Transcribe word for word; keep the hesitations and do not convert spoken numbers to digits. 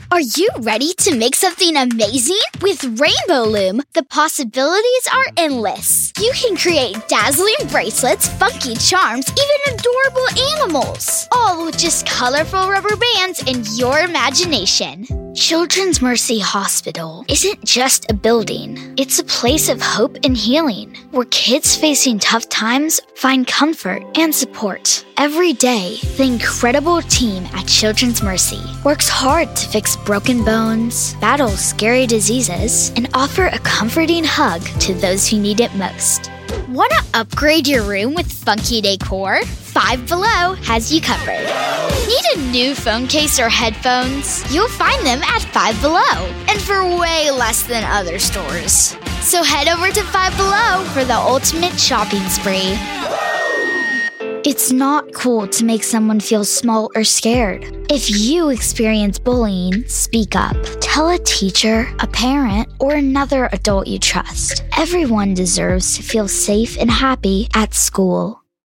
Are you ready to make something amazing? With Rainbow Loom, the possibilities are endless. You can create dazzling bracelets, funky charms, even adorable animals, all with just colorful rubber bands and your imagination. Children's Mercy Hospital isn't just a building. It's a place of hope and healing, where kids facing tough times find comfort and support. Every day, the incredible team at Children's Mercy works hard to fix broken bones, battle scary diseases, and offer a comforting hug to those who need it most. Want to upgrade your room with funky decor? Five Below has you covered. Need a new phone case or headphones? You'll find them at Five Below, and for way less than other stores. So head over to Five Below for the ultimate shopping spree. It's not cool to make someone feel small or scared. If you experience bullying, speak up. Tell a teacher, a parent, or another adult you trust. Everyone deserves to feel safe and happy at school.